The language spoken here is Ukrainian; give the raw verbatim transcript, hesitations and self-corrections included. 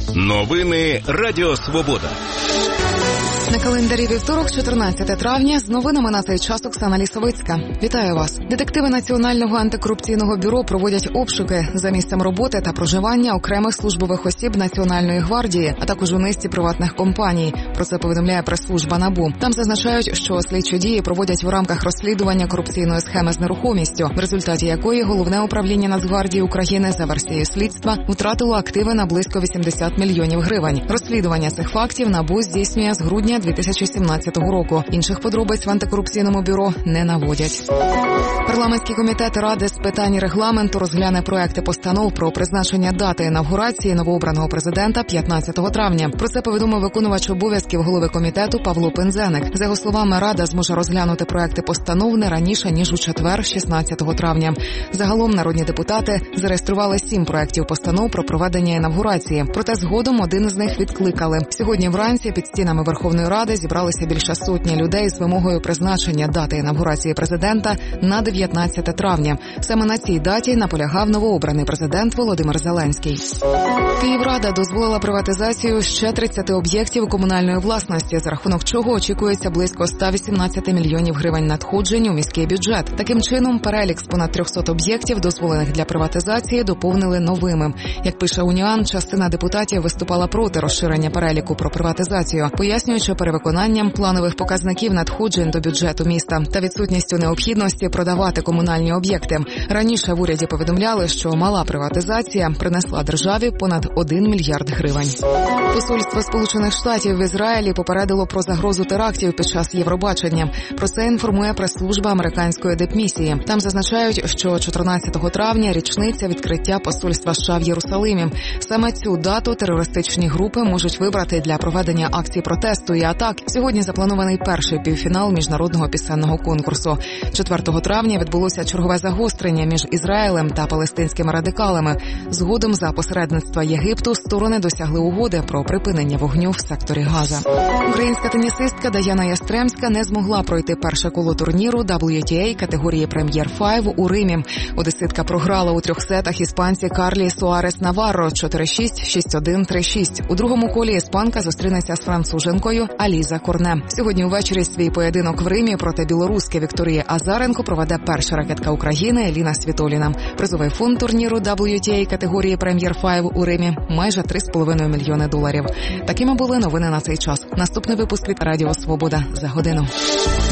Новини Радіо Свобода. На календарі вівторок, чотирнадцяте травня, з новинами на цей час Оксана Лісовицька. Вітаю вас. Детективи Національного антикорупційного бюро проводять обшуки за місцем роботи та проживання окремих службових осіб Національної гвардії, а також у низці приватних компаній. Про це повідомляє прес-служба НАБУ. Там зазначають, що слідчі дії проводять в рамках розслідування корупційної схеми з нерухомістю, в результаті якої Головне управління Нацгвардії України за версією слідства втратило активи на близько вісімдесят мільйонів гривень. Розслідування цих фактів НАБУ здійснює з грудня дві тисячі сімнадцятого року. Інших подробиць в антикорупційному бюро не наводять. Парламентський комітет Ради з питань регламенту розгляне проекти постанов про призначення дати інавгурації новообраного президента п'ятнадцятого травня. Про це повідомив виконувач обов'язків голови комітету Павло Пинзеник. За його словами, Рада зможе розглянути проекти постанов не раніше, ніж у четвер, шістнадцятого травня. Загалом народні депутати зареєстрували сім проектів постанов про проведення інавгурації. Проте згодом один з них відкликали. Сьогодні вранці під стінами Верховної Ради зібралися більше сотні людей з вимогою призначення дати інавгурації президента на дев'ятнадцяте травня. Саме на цій даті наполягав новообраний президент Володимир Зеленський. Київрада дозволила приватизацію ще тридцяти об'єктів комунальної власності, за рахунок чого очікується близько ста вісімнадцяти мільйонів гривень надходжень у міський бюджет. Таким чином, перелік з понад трьохсот об'єктів, дозволених для приватизації, доповнили новими. Як пише Уніан, частина депутатів виступала проти розширення переліку про приватизацію, пояснюючи перевиконанням планових показників надходжень до бюджету міста та відсутністю необхідності продавати комунальні об'єкти. Раніше в уряді повідомляли, що мала приватизація принесла державі понад один мільярд гривень. Посольство Сполучених Штатів в Ізраїлі попередило про загрозу терактів під час Євробачення. Про це інформує прес-служба американської дипмісії. Там зазначають, що чотирнадцятого травня річниця відкриття посольства США в Єрусалимі. Саме цю дату терористичні групи можуть вибрати для проведення акцій протесту і атак. Сьогодні запланований перший півфінал міжнародного пісенного конкурсу. четвертого травня відбулося чергове загострення між Ізраїлем та палестинськими радикалами. Згодом за посередництва Єгипту сторони досягли угоди про припинення вогню в секторі Газа. Українська тенісистка Даяна Ястремська не змогла пройти перше коло турніру дабл ю ті ей категорії Прем'єр-п'ять у Римі. Одеситка програла у трьох сетах іспанці Карлі Суарес Наварро чотири шість, шість один, три шість. У другому колі іспанка зустрінеться з француженкою Аліза Корне. Сьогодні увечері свій поєдинок в Римі проти білоруски Вікторії Азаренко проведе перша ракетка України Еліна Світоліна. Призовий фонд турніру дабл ю ті ей категорії Прем'єр-п'ять у Римі майже три з половиною мільйони доларів. Такими були новини на цей час. Наступний випуск від Радіо Свобода за годину.